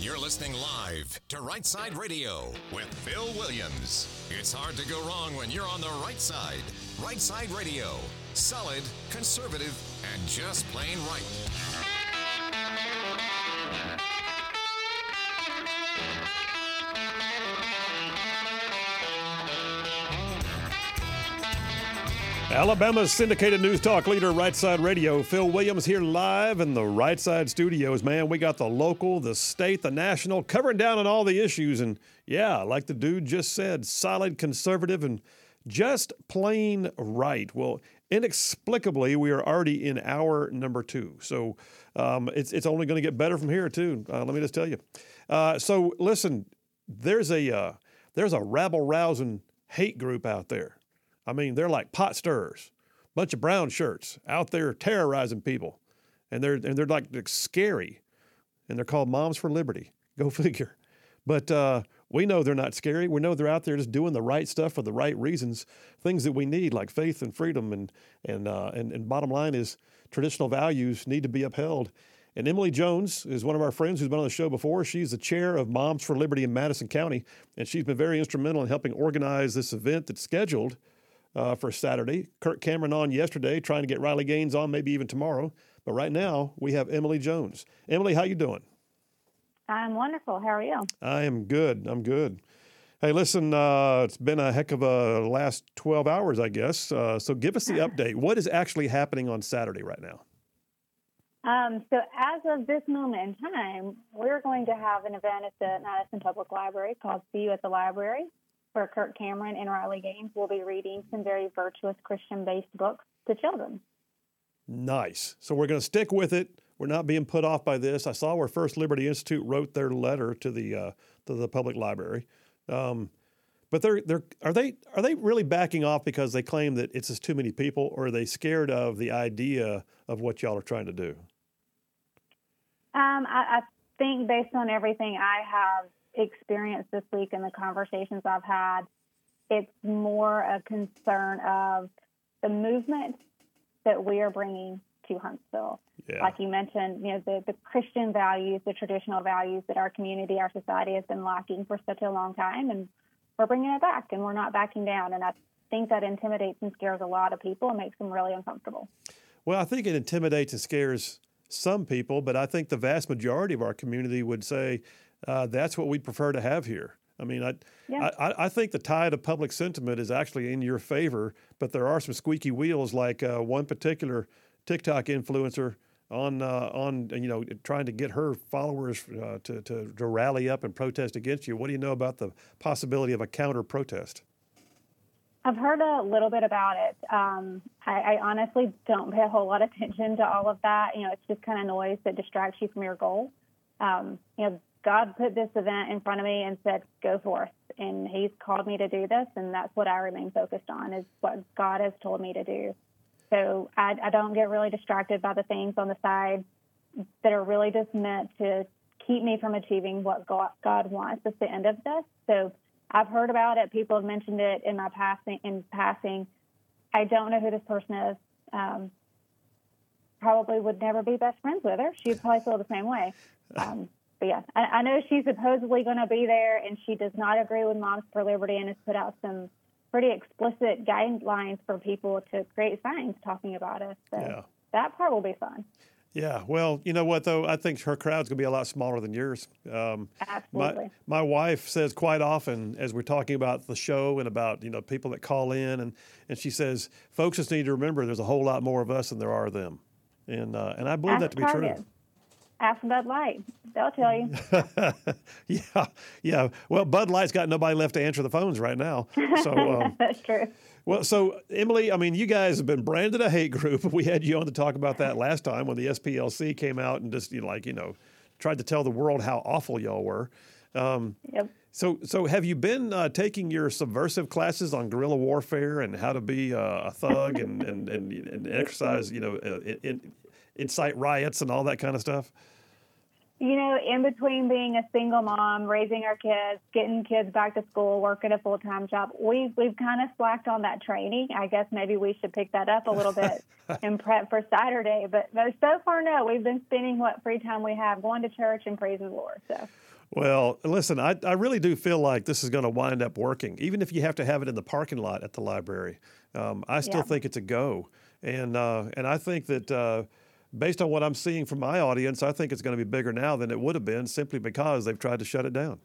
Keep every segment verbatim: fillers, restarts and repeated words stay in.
You're listening live to Right Side Radio with Phil Williams. It's hard to go wrong when you're on the right side. Right Side Radio. Solid, conservative, and just plain right. Alabama's syndicated news talk leader, Right Side Radio. Phil Williams here live in the Right Side studios. Man, we got the local, the state, the national, covering down on all the issues. And yeah, like the dude just said, solid, conservative, and just plain right. Well, inexplicably, we are already in hour number two. So um, it's, it's only going to get better from here, too. Uh, let me just tell you. Uh, so listen, there's a, uh, there's a rabble-rousing hate group out there. I mean, they're like pot stirrers, bunch of brown shirts out there terrorizing people, and they're and they're like they're scary, and they're called Moms for Liberty. Go figure. But uh, we know they're not scary. We know they're out there just doing the right stuff for the right reasons, things that we need like faith and freedom, and and uh, and, and bottom line is traditional values need to be upheld. And Emily Jones is one of our friends who's been on the show before. She's the chair of Moms for Liberty in Madison County, and she's been very instrumental in helping organize this event that's scheduled Uh, for Saturday. Kirk Cameron on yesterday, trying to get Riley Gaines on maybe even tomorrow. But right now, we have Emily Jones. Emily, how you doing? I'm wonderful. How are you? I am good. I'm good. Hey, listen, uh, it's been a heck of a last twelve hours, I guess. Uh, so give us the update. What is actually happening on Saturday right now? Um, so as of this moment in time, we're going to have an event at the Madison Public Library called See You at the Library, where Kirk Cameron and Riley Gaines will be reading some very virtuous Christian-based books to children. Nice. So we're going to stick with it. We're not being put off by this. I saw where First Liberty Institute wrote their letter to the uh, to the public library, um, but they're they're are they are they really backing off because they claim that it's just too many people, or are they scared of the idea of what y'all are trying to do? Um, I, I think based on everything I have experience this week and the conversations I've had, it's more a concern of the movement that we are bringing to Huntsville. Yeah. Like you mentioned, you know, the, the Christian values, the traditional values that our community, our society has been lacking for such a long time, and we're bringing it back, and we're not backing down. And I think that intimidates and scares a lot of people and makes them really uncomfortable. Well, I think it intimidates and scares some people, but I think the vast majority of our community would say, Uh, that's what we prefer to have here. I mean, I, yeah. I I think the tide of public sentiment is actually in your favor, but there are some squeaky wheels, like uh, one particular TikTok influencer on uh, on you know trying to get her followers uh, to, to to rally up and protest against you. What do you know about the possibility of a counter protest? I've heard a little bit about it. Um, I, I honestly don't pay a whole lot of attention to all of that. You know, it's just kind of noise that distracts you from your goal. Um, you know. God put this event in front of me and said, go forth. And he's called me to do this, and that's what I remain focused on, is what God has told me to do. So I, I don't get really distracted by the things on the side that are really just meant to keep me from achieving what God, God wants at the end of this. So I've heard about it. People have mentioned it in my passing. In passing. I don't know who this person is. Um, probably would never be best friends with her. She'd probably feel the same way. Um, But yeah, I, I know she's supposedly going to be there, and she does not agree with Moms for Liberty and has put out some pretty explicit guidelines for people to create signs talking about us. So yeah. That part will be fun. Yeah, well, you know what, though? I think her crowd's going to be a lot smaller than yours. Um, Absolutely. My, my wife says quite often, as we're talking about the show and about, you know, people that call in, and, and she says, folks just need to remember there's a whole lot more of us than there are of them. And, uh, and I believe Ask that to be Target. true. Ask Bud Light. They'll tell you. yeah, yeah. Well, Bud Light's got nobody left to answer the phones right now. So um, That's true. Well, so Emily, I mean, you guys have been branded a hate group. We had you on to talk about that last time when the S P L C came out and just, you know, like, you know, tried to tell the world how awful y'all were. Um, yep. So, so have you been uh, taking your subversive classes on guerrilla warfare and how to be uh, a thug and, and, and, and exercise, you know, uh, in, incite riots and all that kind of stuff? You know, in between being a single mom, raising our kids, getting kids back to school, working a full-time job, we've, we've kind of slacked on that training. I guess maybe we should pick that up a little bit and prep for Saturday. But, but so far, no, we've been spending what free time we have going to church and praising the Lord. So. Well, listen, I, I really do feel like this is going to wind up working, even if you have to have it in the parking lot at the library. Um, I still Yeah. think it's a go. And, uh, and I think that uh, based on what I'm seeing from my audience, I think it's going to be bigger now than it would have been simply because they've tried to shut it down.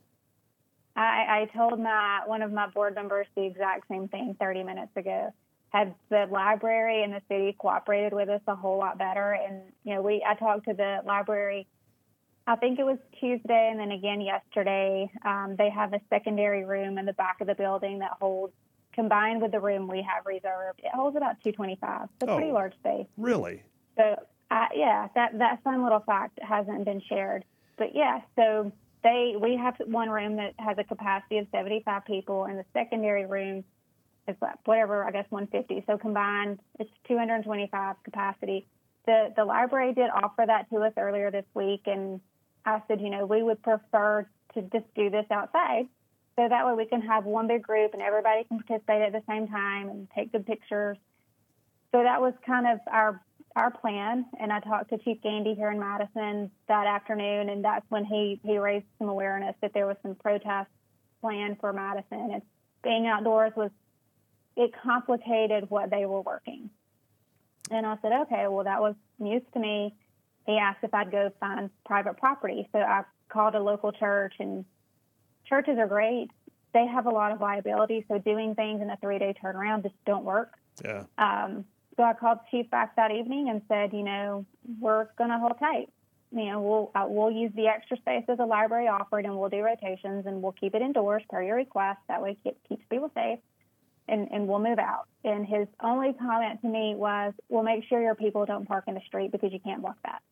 I, I told my one of my board members the exact same thing thirty minutes ago. Had the library and the city cooperated with us a whole lot better, and you know, we I talked to the library. I think it was Tuesday, and then again yesterday. Um, they have a secondary room in the back of the building that holds, combined with the room we have reserved, it holds about two twenty-five. It's a Oh, pretty large space. Really? So, uh, yeah, that that fun little fact hasn't been shared. But yeah, so they we have one room that has a capacity of seventy-five people, and the secondary room is whatever, I guess one fifty. So combined, it's two hundred twenty-five capacity. The the library did offer that to us earlier this week, and I said, you know, we would prefer to just do this outside, so that way we can have one big group and everybody can participate at the same time and take good pictures. So that was kind of our our plan. And I talked to Chief Gandy here in Madison that afternoon, and that's when he, he raised some awareness that there was some protest planned for Madison. And being outdoors was, it complicated what they were working. And I said, okay, well, that was news to me. He asked if I'd go find private property. So I called a local church, and churches are great. They have a lot of liability, so doing things in a three-day turnaround just don't work. Yeah. Um, so I called the chief back that evening and said, you know, we're going to hold tight. You know, we'll uh, we'll use the extra space that the library offered, and we'll do rotations, and we'll keep it indoors per your request. That way it keeps people safe, and, and we'll move out. And his only comment to me was, well, make sure your people don't park in the street because you can't block that.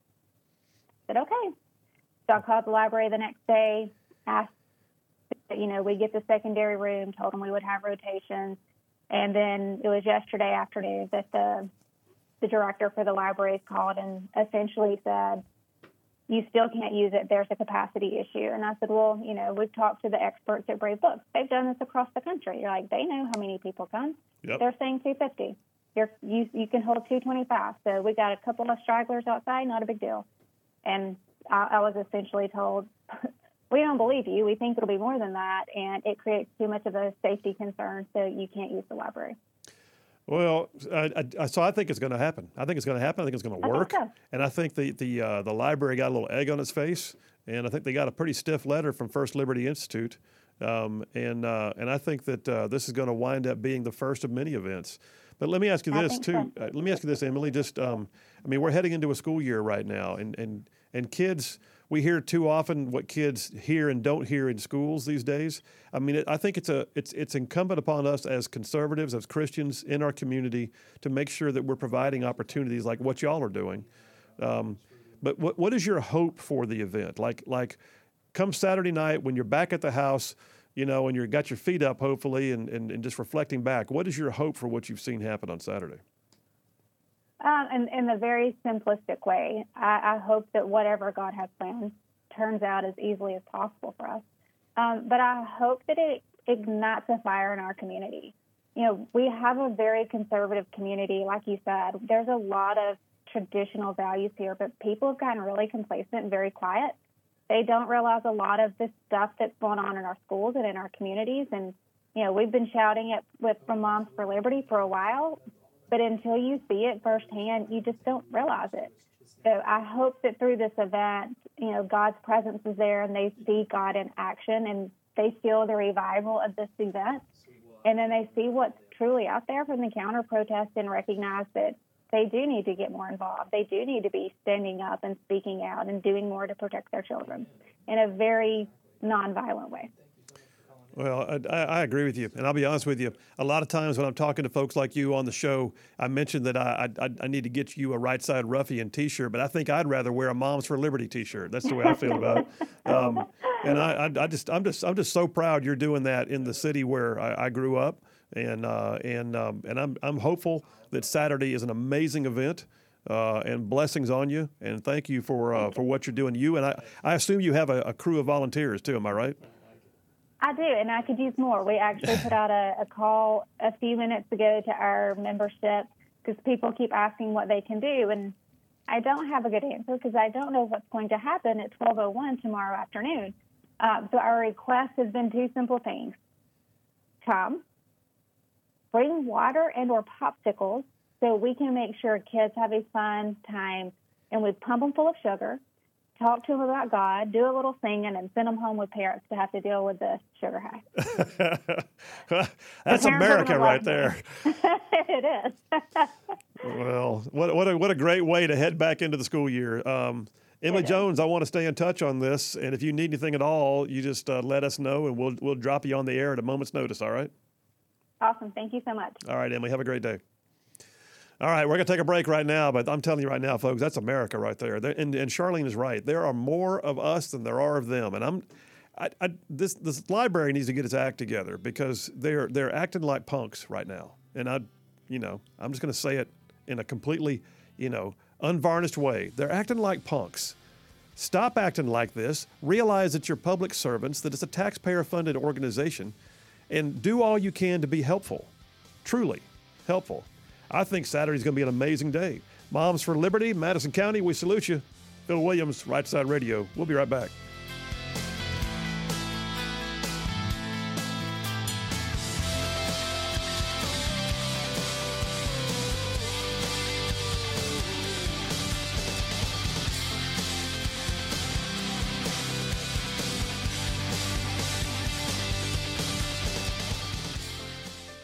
I said, okay. So I called the library the next day, asked, you know, we get the secondary room, told them we would have rotations. And then it was yesterday afternoon that the the director for the library called and essentially said, you still can't use it. There's a capacity issue. And I said, well, you know, we've talked to the experts at Brave Books. They've done this across the country. You're like, they know how many people come. Yep. They're saying two fifty. You're, you you can hold two twenty-five. So we got a couple of stragglers outside, not a big deal. And I, I was essentially told, we don't believe you. We think it'll be more than that, and it creates too much of a safety concern, so you can't use the library. Well, I, I, so I think it's going to happen. I think it's going to happen. I think it's going to I think work. so. And I think the the uh, the library got a little egg on its face, and I think they got a pretty stiff letter from First Liberty Institute. Um, and uh, and I think that uh, this is going to wind up being the first of many events. But let me ask you I this think too. so. Uh, let me ask you this, Emily. Just um, I mean, we're heading into a school year right now, and and and kids. We hear too often what kids hear and don't hear in schools these days. I mean, it, I think it's a it's it's incumbent upon us as conservatives, as Christians in our community, to make sure that we're providing opportunities like what y'all are doing. Um, but what what is your hope for the event? Like like, come Saturday night when you're back at the house, you know, and you've got your feet up, hopefully, and, and, and just reflecting back. What is your hope for what you've seen happen on Saturday? Um, in, in a very simplistic way, I, I hope that whatever God has planned turns out as easily as possible for us. Um, but I hope that it ignites a fire in our community. You know, we have a very conservative community, like you said. There's a lot of traditional values here, but people have gotten really complacent and very quiet. They don't realize a lot of the stuff that's going on in our schools and in our communities. And, you know, we've been shouting it with from Moms for Liberty for a while, but until you see it firsthand, you just don't realize it. So I hope that through this event, you know, God's presence is there and they see God in action and they feel the revival of this event. And then they see what's truly out there from the counter protest and recognize that they do need to get more involved. They do need to be standing up and speaking out and doing more to protect their children in a very nonviolent way. Well, I, I agree with you, and I'll be honest with you. A lot of times when I'm talking to folks like you on the show, I mentioned that I I, I need to get you a Right Side Ruffian T-shirt, but I think I'd rather wear a Moms for Liberty T-shirt. That's the way I feel about it. Um, and I, I, I just I'm just I'm just so proud you're doing that in the city where I, I grew up, and uh, and um, and I'm I'm hopeful that Saturday is an amazing event. Uh, and blessings on you, and thank you for uh, for what you're doing. You and I, I assume you have a, a crew of volunteers too. Am I right? I do, and I could use more. We actually put out a, a call a few minutes ago to our membership because people keep asking what they can do, and I don't have a good answer because I don't know what's going to happen at twelve oh one tomorrow afternoon. Uh, so our request has been two simple things. Come, bring water and or popsicles so we can make sure kids have a fun time, and we pump them full of sugar, talk to them about God, do a little singing, and send them home with parents to have to deal with the sugar high. That's America right there. It is. Well, what, what, a, what a great way to head back into the school year. Um, Emily Jones, I want to stay in touch on this, and if you need anything at all, you just uh, let us know, and we'll we'll drop you on the air at a moment's notice, all right? Awesome. Thank you so much. All right, Emily, have a great day. All right, we're going to take a break right now, but I'm telling you right now, folks, that's America right there. And, and Charlene is right. There are more of us than there are of them, and I'm, I, I, this this library needs to get its act together because they're they're acting like punks right now, and I, you know, I'm just going to say it in a completely, you know, unvarnished way. They're acting like punks. Stop acting like this. Realize that you're public servants, that it's a taxpayer-funded organization, and do all you can to be helpful, truly helpful. I think Saturday's going to be an amazing day. Moms for Liberty, Madison County, we salute you. Phil Williams, Right Side Radio. We'll be right back.